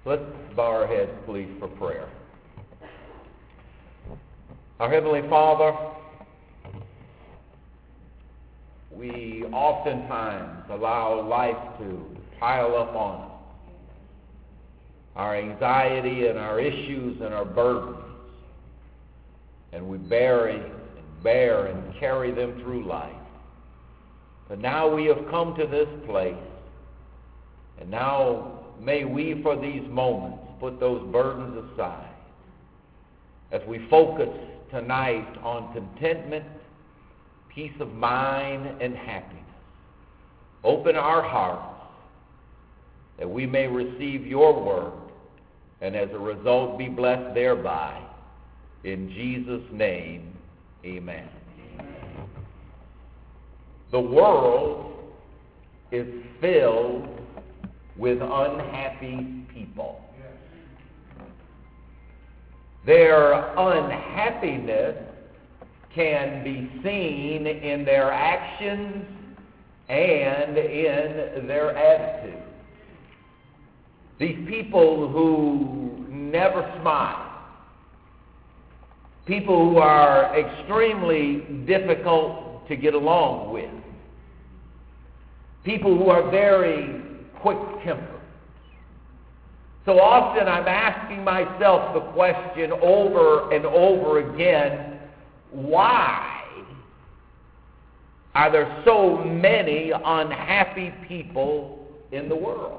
Let's bow our heads, please, for prayer. Our Heavenly Father, we oftentimes allow life to pile up on us. Our anxiety and our issues and our burdens. And we bear and carry them through life. But now we have come to this place. And now may we, for these moments, put those burdens aside as we focus tonight on contentment, peace of mind, and happiness. Open our hearts that we may receive your word and as a result be blessed thereby. In Jesus' name, amen. The world is filled with unhappy people. Their unhappiness can be seen in their actions and in their attitudes. These people who never smile, people who are extremely difficult to get along with, people who are very quick-tempered. So often I'm asking myself the question over and over again, why are there so many unhappy people in the world?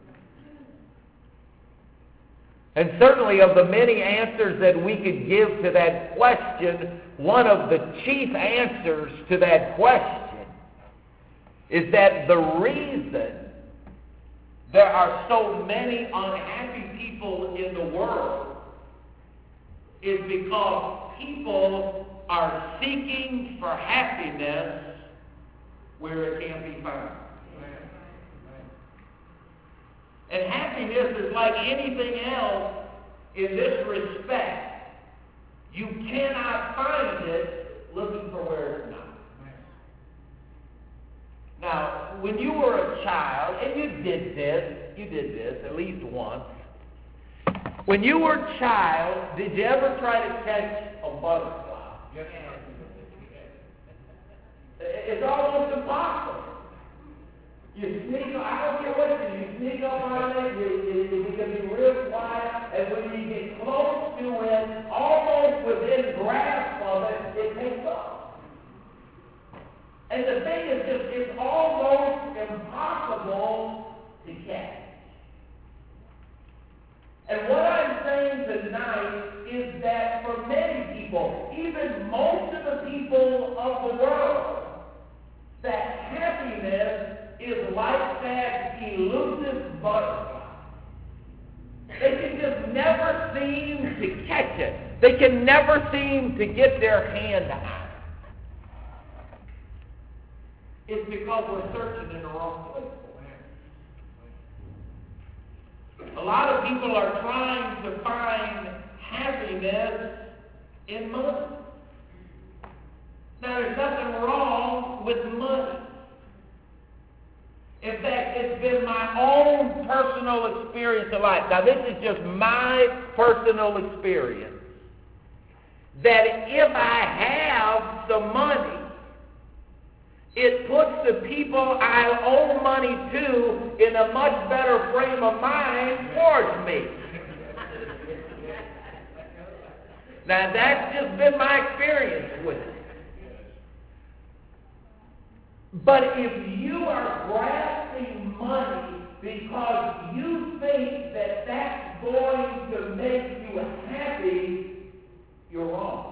And certainly of the many answers that we could give to that question, one of the chief answers to that question is that the reason there are so many unhappy people in the world is because people are seeking for happiness where it can't be found. And happiness is like anything else in this respect. You cannot find it looking for where it's not. Now, when you were a child, and you did this at least once. When you were a child, did you ever try to catch a butterfly? Yes. It's almost impossible. You sneak up, I don't care what you sneak up on it, you can be real quiet, and when you get close to it, almost within grasp of it, it takes off. And the thing is just, it's almost impossible to catch. And what I'm saying tonight is that for many people, even most of the people of the world, that happiness is like that elusive butterfly. They can just never seem to catch it. They can never seem to get their hand on it. It's because we're searching in the wrong place. A lot of people are trying to find happiness in money. Now, there's nothing wrong with money. In fact, it's been my own personal experience in life. Now, this is just my personal experience. That if I have some money, it puts the people I owe money to in a much better frame of mind towards me. Now, that's just been my experience with it. But if you are grasping money because you think that that's going to make you happy, you're wrong.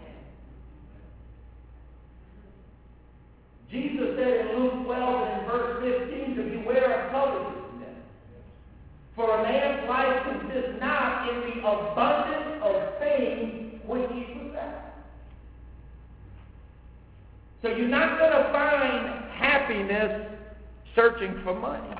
Jesus said in Luke 12 and in verse 15 to beware of covetousness. For a man's life consists not in the abundance of things which he possesses. So you're not going to find happiness searching for money.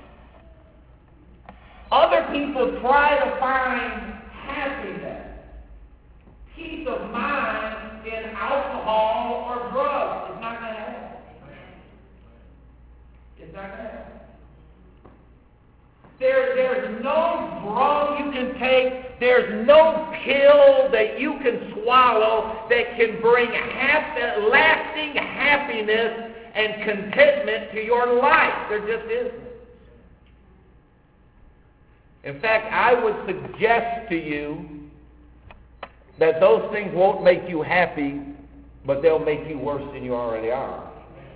Other people try to find happiness, peace of mind in alcohol or drugs. It's not going to happen. It's not going to happen. There's no drug you can take, there's no pill that you can swallow that can bring lasting happiness and contentment to your life. There just isn't. In fact, I would suggest to you that those things won't make you happy, but they'll make you worse than you already are.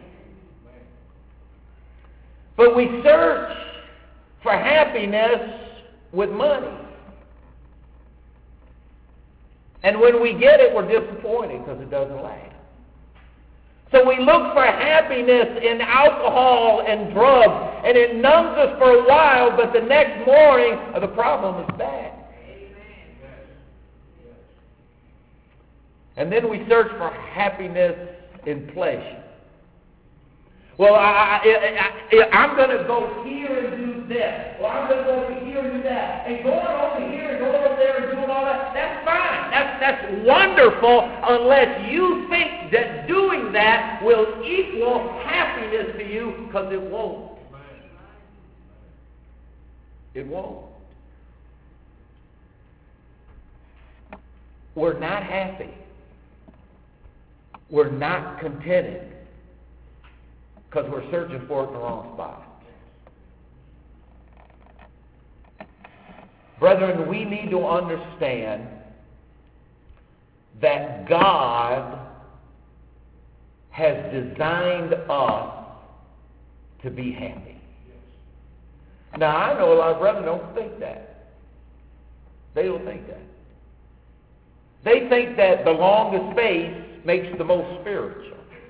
But we search for happiness with money. And when we get it, we're disappointed because it doesn't last. So we look for happiness in alcohol and drugs, and it numbs us for a while, but the next morning, the problem is back. And then we search for happiness in pleasure. Well, I'm going to go here and do this. Well, I'm going to go over here and do that. And going over here and going over there and doing all that, that's fine. That's wonderful unless you think that doing that will equal happiness to you, because it won't. It won't. We're not happy. We're not contented because we're searching for it in the wrong spot. Brethren, we need to understand that God has designed us to be happy. Now, I know a lot of brethren don't think that. They don't think that. They think that the longest space makes the most spiritual.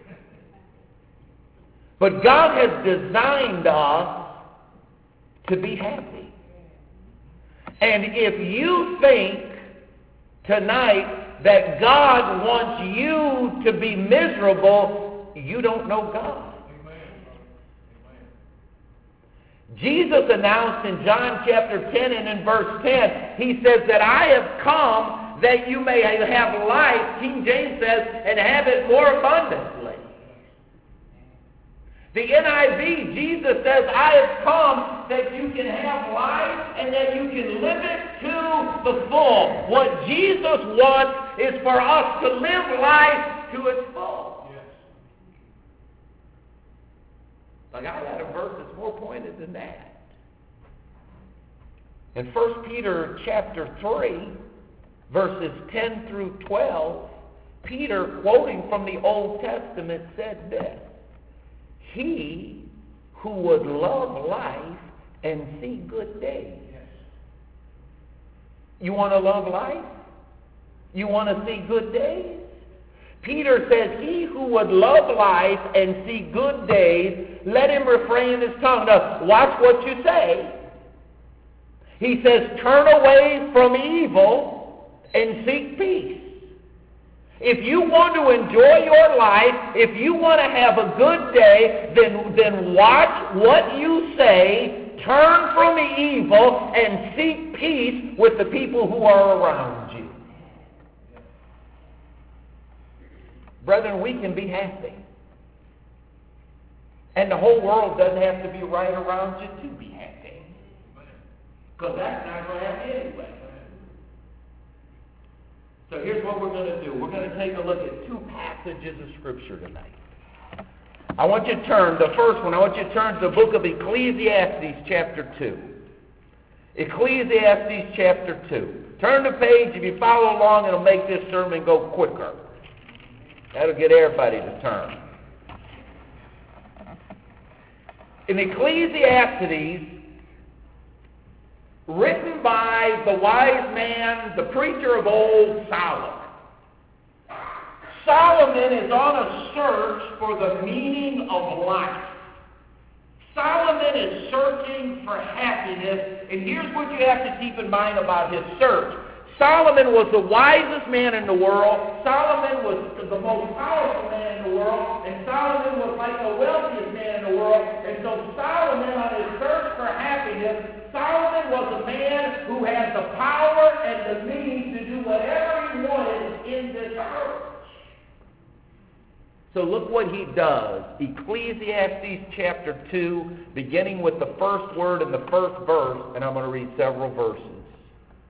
But God has designed us to be happy. And if you think tonight that God wants you to be miserable, you don't know God. Jesus announced in John chapter 10 and in verse 10, he says that I have come that you may have life, King James says, and have it more abundantly. The NIV, Jesus says, I have come that you can have life and that you can live it to the full. What Jesus wants is for us to live life to its full. Yes. Like, I got a verse that's more pointed than that. In 1 Peter chapter 3, verses 10 through 12, Peter, quoting from the Old Testament, said this: he who would love life and see good days. Yes. You want to love life? You want to see good days? Peter says, he who would love life and see good days, let him refrain his tongue. Now, watch what you say. He says, turn away from evil and seek peace. If you want to enjoy your life, if you want to have a good day, then watch what you say, turn from the evil, and seek peace with the people who are around you. Brethren, we can be happy. And the whole world doesn't have to be right around you to be happy. Because that's not going to happen anyway. So here's what we're going to do. We're going to take a look at two passages of Scripture tonight. I want you to turn, the first one, I want you to turn to the book of Ecclesiastes chapter 2. Ecclesiastes chapter 2. Turn the page. If you follow along, it'll make this sermon go quicker. That'll get everybody to turn. In Ecclesiastes, written by the wise man, the preacher of old, Solomon. Solomon is on a search for the meaning of life. Solomon is searching for happiness, and here's what you have to keep in mind about his search. Solomon was the wisest man in the world. Solomon was the most powerful man in the world, and Solomon was like the wealthiest man in the world. And so Solomon, on his search for happiness, Solomon was a man who had the power and the means to do whatever he wanted in this earth. So look what he does. Ecclesiastes chapter 2, beginning with the first word in the first verse, and I'm going to read several verses.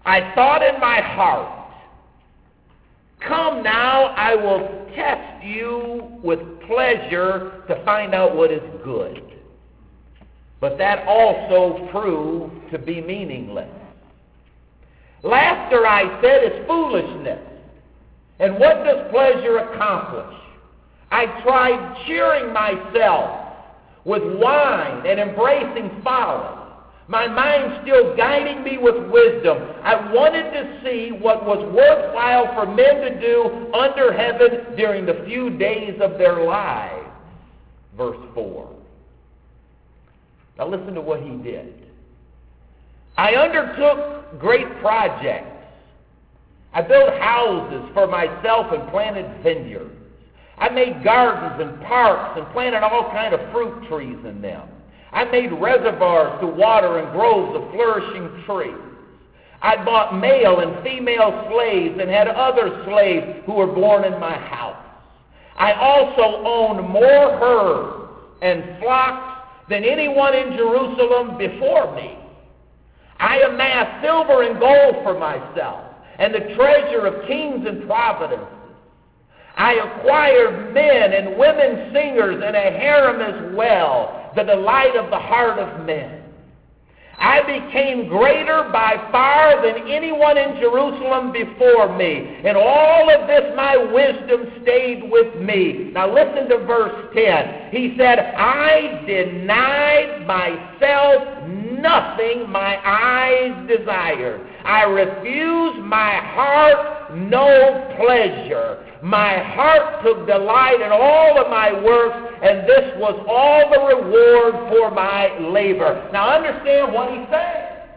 I thought in my heart, come now, I will test you with pleasure to find out what is good. But that also proved to be meaningless. Laughter, I said, is foolishness. And what does pleasure accomplish? I tried cheering myself with wine and embracing folly, my mind still guiding me with wisdom. I wanted to see what was worthwhile for men to do under heaven during the few days of their lives. Verse 4. Now listen to what he did. I undertook great projects. I built houses for myself and planted vineyards. I made gardens and parks and planted all kinds of fruit trees in them. I made reservoirs to water and groves of flourishing trees. I bought male and female slaves and had other slaves who were born in my house. I also owned more herds and flocks than anyone in Jerusalem before me. I amassed silver and gold for myself and the treasure of kings and provinces. I acquired men and women singers and a harem as well, the delight of the heart of men. I became greater by far than anyone in Jerusalem before me. And all of this my wisdom stayed with me. Now listen to verse 10. He said, I denied myself nothing my eyes desired. I refused my heart no pleasure. My heart took delight in all of my works, and this was all the reward for my labor. Now understand what he's saying.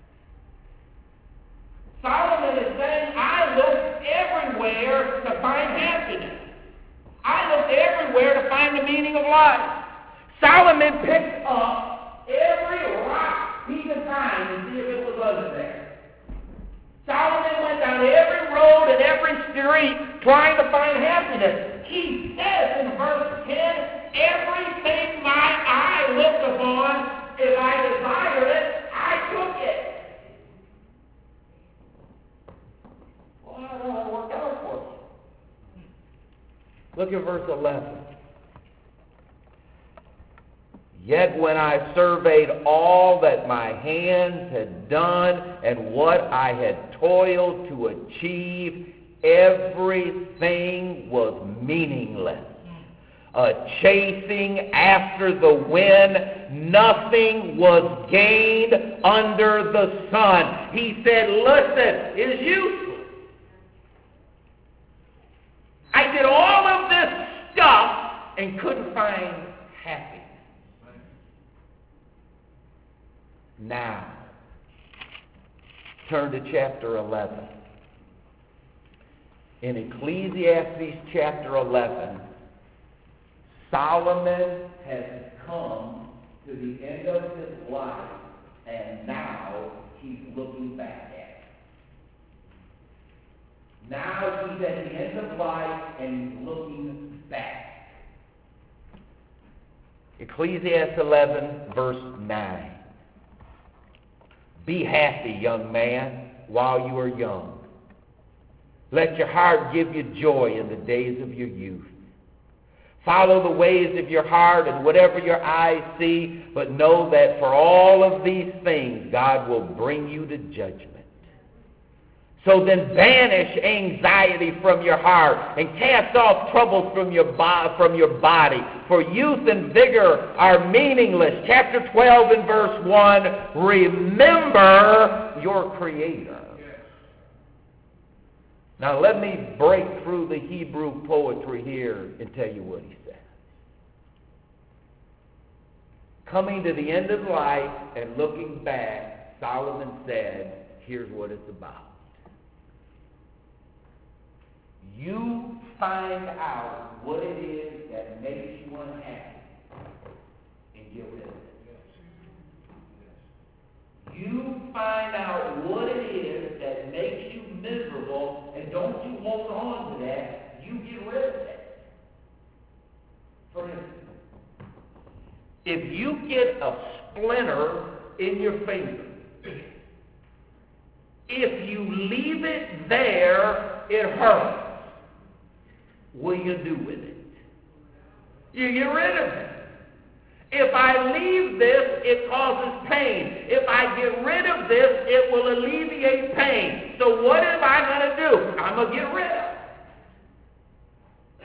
Solomon is saying, I looked everywhere to find happiness. I looked everywhere to find the meaning of life. Solomon picked up every rock he could find and see if it was under there. Solomon went down every road and every street trying to find happiness. He says in verse 10, everything my eye looked upon, if I desired it, I took it. Well, how did that work out for you? Look at verse 11. Yet when I surveyed all that my hands had done and what I had toiled to achieve, everything was meaningless. A chasing after the wind, nothing was gained under the sun. He said, listen, it is useless. I did all of this stuff and couldn't find happiness. Now, turn to chapter 11. In Ecclesiastes chapter 11, Solomon has come to the end of his life, and now he's looking back at it. Now he's at the end of life, and he's looking back. Ecclesiastes 11, verse 9. Be happy, young man, while you are young. Let your heart give you joy in the days of your youth. Follow the ways of your heart and whatever your eyes see, but know that for all of these things, God will bring you to judgment. So then banish anxiety from your heart and cast off troubles from your body. For youth and vigor are meaningless. Chapter 12 and verse 1, remember your Creator. Now let me break through the Hebrew poetry here and tell you what he said. Coming to the end of life and looking back, Solomon said, here's what it's about. You find out what it is that makes you unhappy and get rid of it. You find out what it is that makes you miserable, and don't you hold on to that. You get rid of it. For instance, if you get a splinter in your finger, If you leave it there, it hurts. What do you do with it? You get rid of it. If I leave this, it causes pain. If I get rid of this, it will alleviate pain. So what am I going to do? I'm going to get rid of it.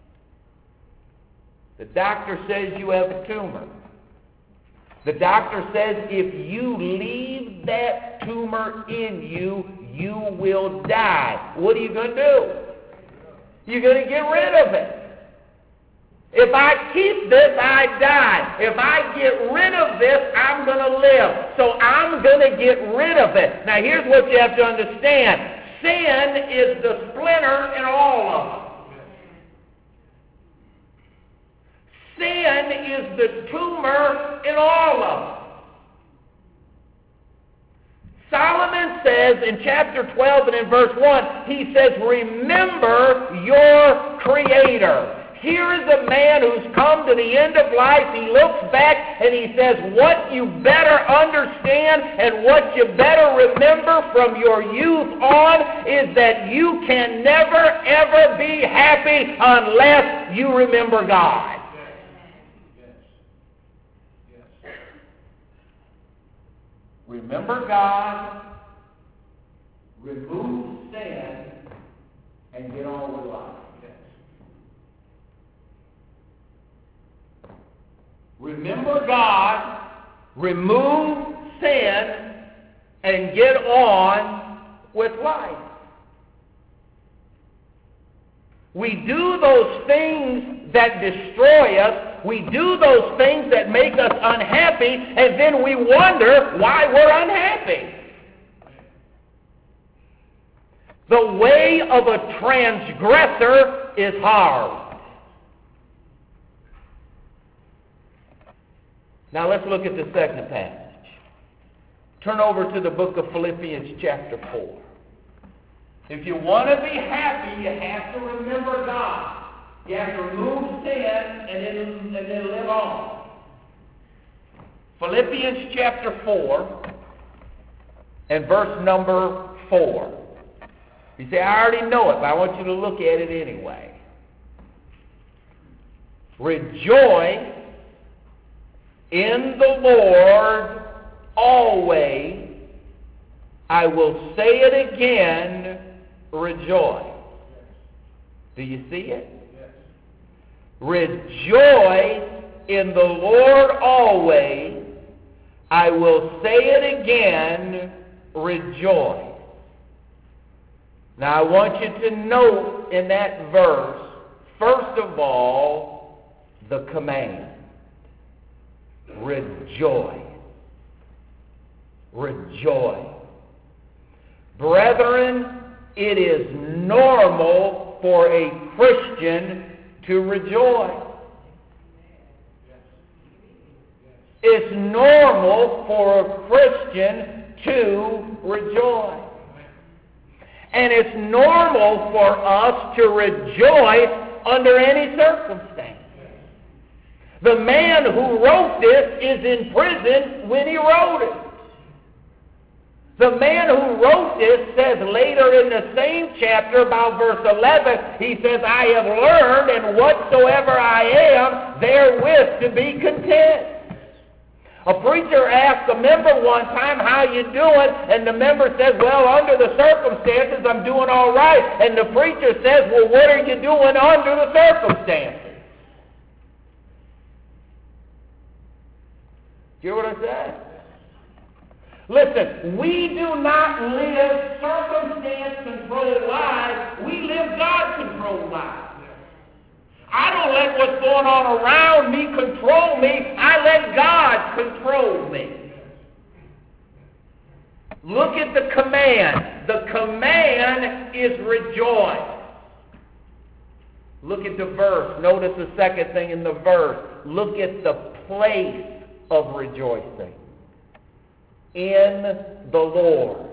The doctor says you have a tumor. The doctor says if you leave that tumor in you, you will die. What are you going to do? You're going to get rid of it. If I keep this, I die. If I get rid of this, I'm going to live. So I'm going to get rid of it. Now here's what you have to understand. Sin is the splinter in all of us. Sin is the tumor in all of us. Solomon says in chapter 12 and in verse 1, he says, remember your Creator. Here is a man who's come to the end of life. He looks back and he says, what you better understand and what you better remember from your youth on is that you can never, ever be happy unless you remember God. Remember God, remove sin, and get on with life. Remember God, remove sin, and get on with life. We do those things that destroy us. We do those things that make us unhappy, and then we wonder why we're unhappy. The way of a transgressor is hard. Now let's look at the second passage. Turn over to the book of Philippians chapter 4. If you want to be happy, you have to remember God. You have to remove sin and then live on. Philippians chapter 4 and verse number 4. You say, I already know it, but I want you to look at it anyway. Rejoice in the Lord always. I will say it again, rejoice. Do you see it? Rejoice in the Lord always. I will say it again, rejoice. Now I want you to note in that verse, first of all, the command. Rejoice. Rejoice. Brethren, it is normal for a Christian to rejoice. It's normal for a Christian to rejoice. And it's normal for us to rejoice under any circumstance. The man who wrote this is in prison when he wrote it. The man who wrote this says later in the same chapter, about verse 11, he says, I have learned in whatsoever I am therewith to be content. A preacher asked a member one time, how you doing? And the member says, well, under the circumstances, I'm doing all right. And the preacher says, well, what are you doing under the circumstances? Hear what I said? Listen, we do not live circumstance-controlled lives. We live God-controlled lives. I don't let what's going on around me control me. I let God control me. Look at the command. The command is rejoice. Look at the verse. Notice the second thing in the verse. Look at the place of rejoicing. In the Lord.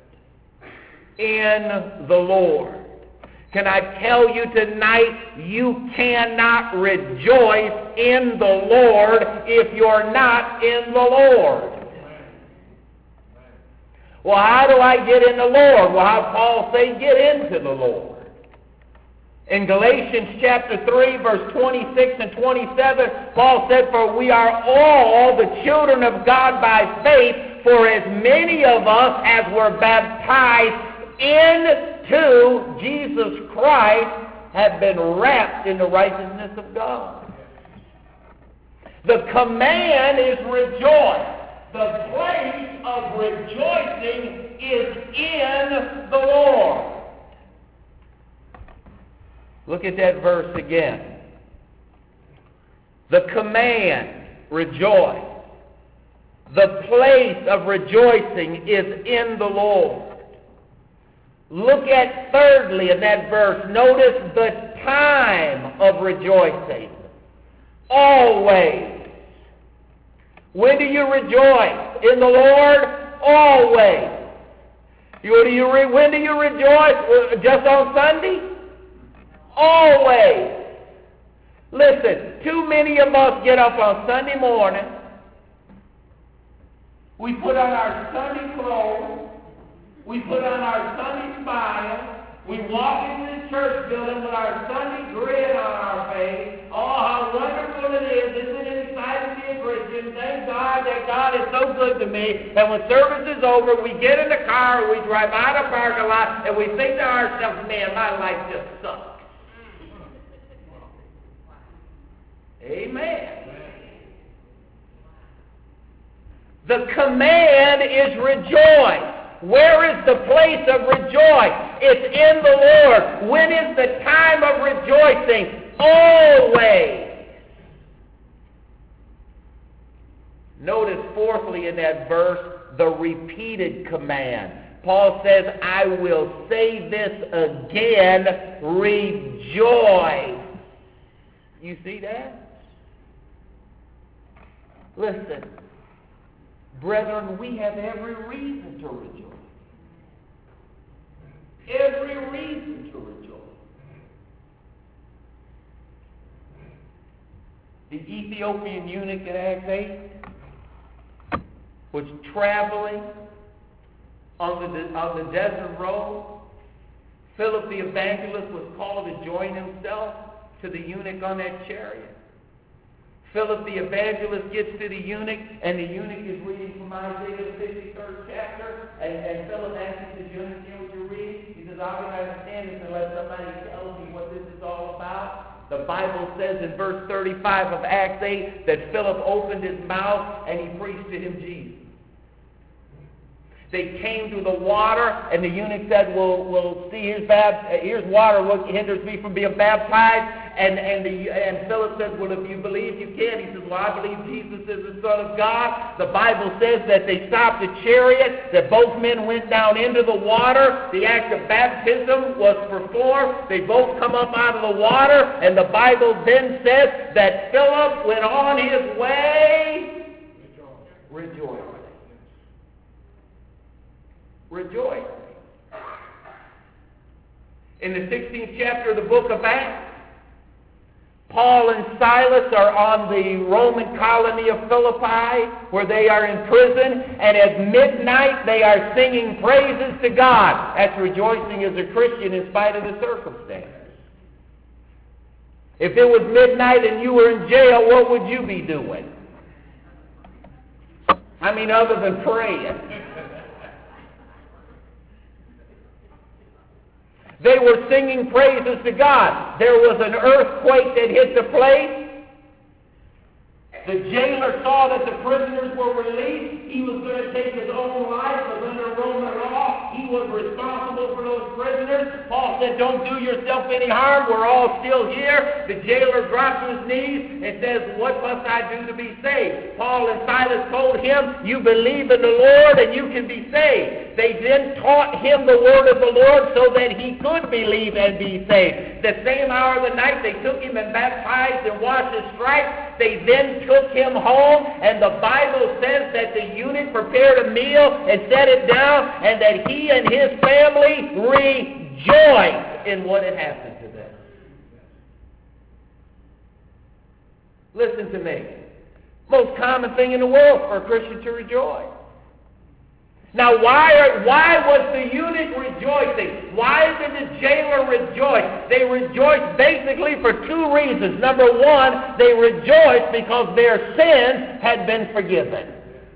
In the Lord. Can I tell you tonight, you cannot rejoice in the Lord if you're not in the Lord. Well, how do I get in the Lord? Well, how Paul say get into the Lord? In Galatians chapter 3, verse 26 and 27, Paul said, for we are all the children of God by faith, for as many of us as were baptized into Jesus Christ have been wrapped in the righteousness of God. The command is rejoice. The place of rejoicing is in the Lord. Look at that verse again. The command, rejoice. The place of rejoicing is in the Lord. Look at thirdly in that verse. Notice the time of rejoicing. Always. When do you rejoice? In the Lord? Always. When do you rejoice? Just on Sunday? Always. Listen, too many of us get up on Sunday morning. We put on our Sunday clothes. We put on our Sunday smile. We walk into the church building with our Sunday grin on our face. Oh, how wonderful it is. Isn't it exciting to be a Christian? Thank God that God is so good to me. And when service is over, we get in the car, we drive out of the parking lot, and we think to ourselves, man, my life just sucks. Amen. The command is rejoice. Where is the place of rejoice? It's in the Lord. When is the time of rejoicing? Always. Notice fourthly in that verse, the repeated command. Paul says, I will say this again, rejoice. You see that? Listen, brethren, we have every reason to rejoice. Every reason to rejoice. The Ethiopian eunuch in Acts 8 was traveling on the desert road. Philip the evangelist was called to join himself to the eunuch on that chariot. Philip the evangelist gets to the eunuch, and the eunuch is reading from Isaiah the 53rd chapter, and Philip asks him, do you understand what you're reading? He says, I don't understand this unless somebody tells me what this is all about. The Bible says in verse 35 of Acts 8 that Philip opened his mouth and he preached to him Jesus. They came to the water, and the eunuch said, we'll see, here's water, what hinders me from being baptized? And Philip says, well, if you believe, you can. He says, well, I believe Jesus is the Son of God. The Bible says that they stopped the chariot, that both men went down into the water. The act of baptism was performed. They both come up out of the water, and the Bible then says that Philip went on his way rejoicing. Rejoice. In the 16th chapter of the book of Acts, Paul and Silas are on the Roman colony of Philippi, where they are in prison, and at midnight they are singing praises to God. That's rejoicing as a Christian in spite of the circumstances. If it was midnight and you were in jail, what would you be doing? I mean, other than praying. They were singing praises to God. There was an earthquake that hit the place. The jailer saw that the prisoners were released. He was going to take his own life, but under Roman law, he was responsible for those prisoners. Paul said, don't do yourself any harm. We're all still here. The jailer drops to his knees and says, what must I do to be saved? Paul and Silas told him, you believe in the Lord and you can be saved. They then taught him the word of the Lord so that he could believe and be saved. The same hour of the night, they took him and baptized and washed his stripes. They then took him home, and the Bible says that the eunuch prepared a meal and set it down, and that he and his family rejoiced in what had happened to them. Listen to me. Most common thing in the world for a Christian to rejoice. Now, why was the eunuch rejoicing? Why did the jailer rejoice? They rejoiced basically for two reasons. Number one, they rejoiced because their sins had been forgiven.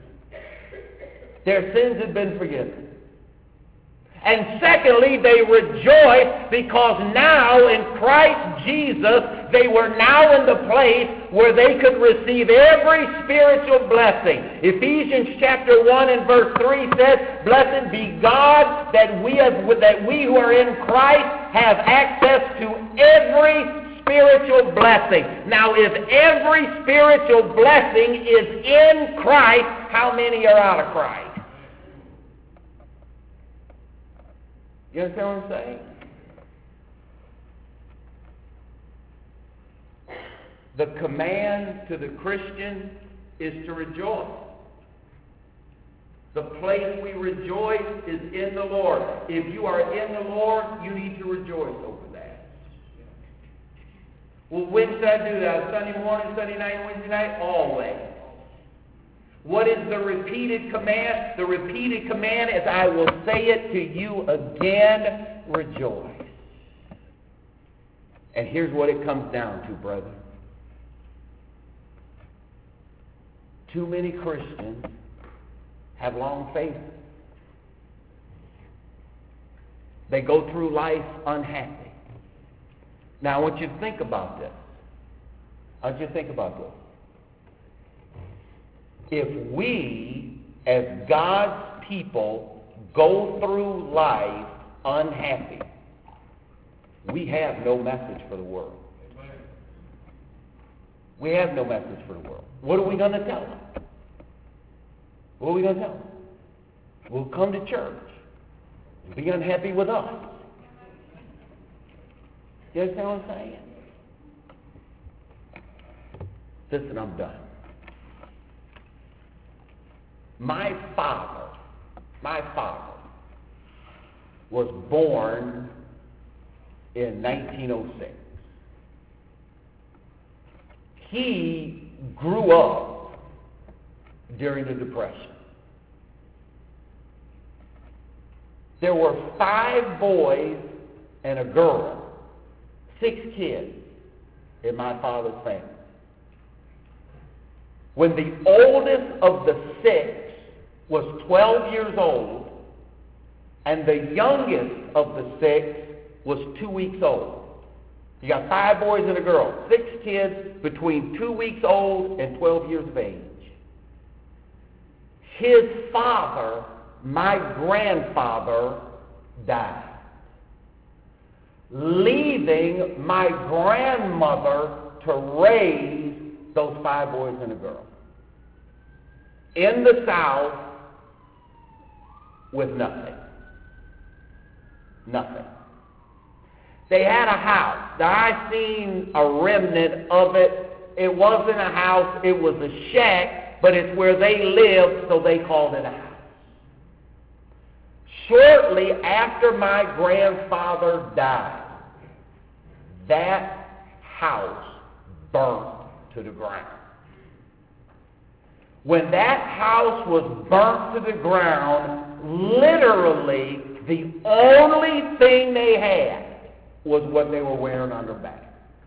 Their sins had been forgiven. And secondly, they rejoiced because now in Christ Jesus, they were now in the place where they could receive every spiritual blessing. Ephesians chapter 1 and verse 3 says, "Blessed be God that we who are in Christ have access to every spiritual blessing." Now, if every spiritual blessing is in Christ, how many are out of Christ? You understand what I'm saying? The command to the Christian is to rejoice. The place we rejoice is in the Lord. If you are in the Lord, you need to rejoice over that. Well, when should I do that? Sunday morning, Sunday night, Wednesday night? Always. What is the repeated command? The repeated command is, I will say it to you again, rejoice. And here's what it comes down to, brother. Too many Christians have long faith. They go through life unhappy. Now, I want you to think about this. I want you to think about this. If we, as God's people, go through life unhappy, we have no message for the world. We have no message for the world. What are we going to tell them? What are we going to tell them? We'll come to church and be unhappy with us. You understand what I'm saying? Listen, I'm done. My father was born in 1906. He grew up during the Depression. There were 5 boys and a girl, 6 kids in my father's family. When the oldest of the 6 was 12 years old, and the youngest of the 6 was 2 weeks old. You got 5 boys and a girl, 6 kids between 2 weeks old and 12 years of age. His father, my grandfather, died, leaving my grandmother to raise those 5 boys and a girl in the South with nothing. Nothing. They had a house. Now, I seen a remnant of it. It wasn't a house, it was a shack, but it's where they lived, so they called it a house. Shortly after my grandfather died, that house burnt to the ground. When that house was burnt to the ground, literally the only thing they had was what they were wearing on their back.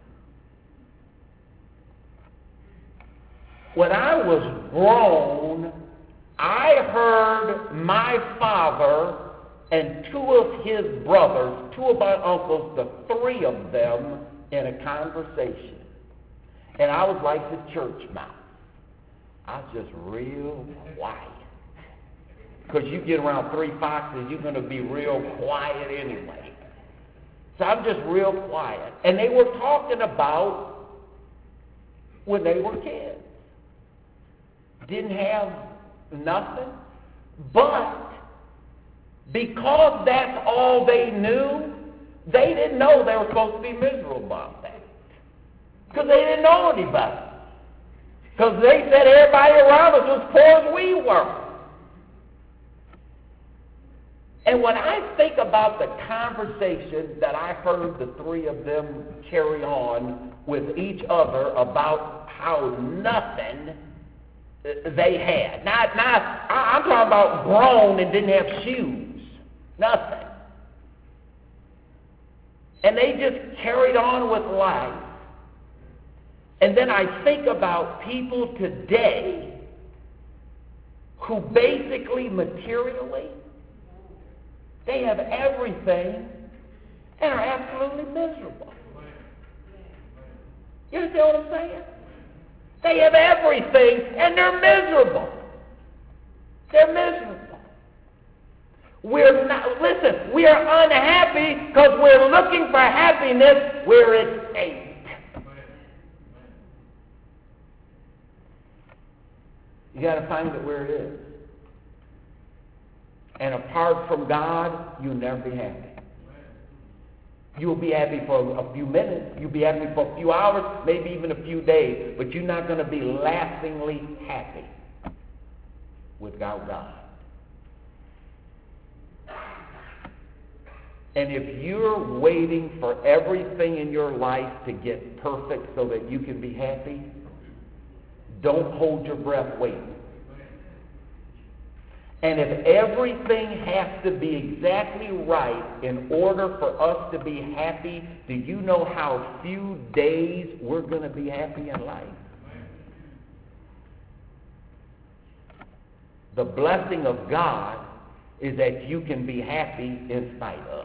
When I was grown, I heard my father and 2 of his brothers, 2 of my uncles, the 3 of them, in a conversation. And I was like the church mouse. I was just real quiet. Because you get around 3 foxes, you're going to be real quiet anyway. So I'm just real quiet. And they were talking about when they were kids. Didn't have nothing. But because that's all they knew, they didn't know they were supposed to be miserable about that. Because they didn't know any better. Because they said everybody around us was poor as we were. And when I think about the conversation that I heard the 3 of them carry on with each other about how nothing they had. I'm talking about grown and didn't have shoes. Nothing. And they just carried on with life. And then I think about people today who basically, materially, they have everything and are absolutely miserable. You understand what I'm saying? They have everything and they're miserable. They're miserable. We are unhappy because we're looking for happiness where it ain't. You got to find it where it is. And apart from God, you'll never be happy. You'll be happy for a few minutes. You'll be happy for a few hours, maybe even a few days. But you're not going to be lastingly happy without God. And if you're waiting for everything in your life to get perfect so that you can be happy, don't hold your breath waiting. And if everything has to be exactly right in order for us to be happy, do you know how few days we're going to be happy in life? The blessing of God is that you can be happy in spite of.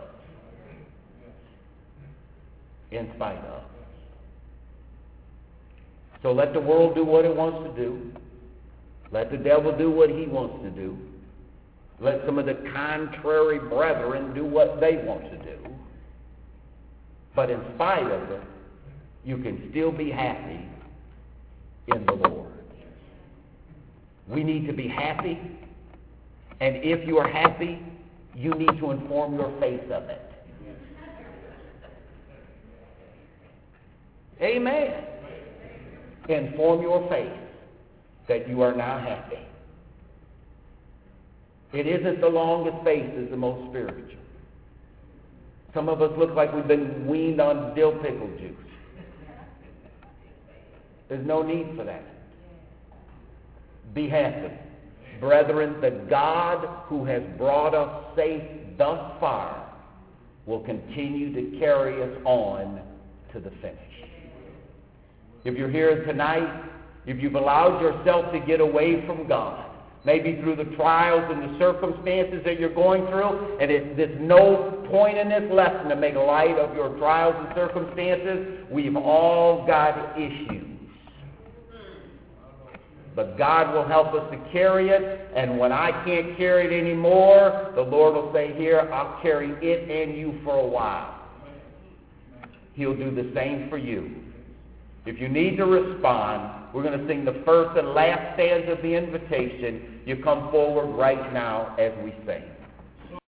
In spite of. So let the world do what it wants to do. Let the devil do what he wants to do. Let some of the contrary brethren do what they want to do. But in spite of it, you can still be happy in the Lord. We need to be happy. And if you are happy, you need to inform your face of it. Amen. Inform your face that you are now happy. It isn't the longest face is the most spiritual. Some of us look like we've been weaned on dill pickle juice. There's no need for that. Be happy. Brethren, the God who has brought us safe thus far will continue to carry us on to the finish. If you're here tonight, if you've allowed yourself to get away from God, maybe through the trials and the circumstances that you're going through, and there's no point in this lesson to make light of your trials and circumstances. We've all got issues. But God will help us to carry it, and when I can't carry it anymore, the Lord will say, here, I'll carry it and you for a while. He'll do the same for you. If you need to respond, we're going to sing the first and last stanza of the invitation. You come forward right now as we sing.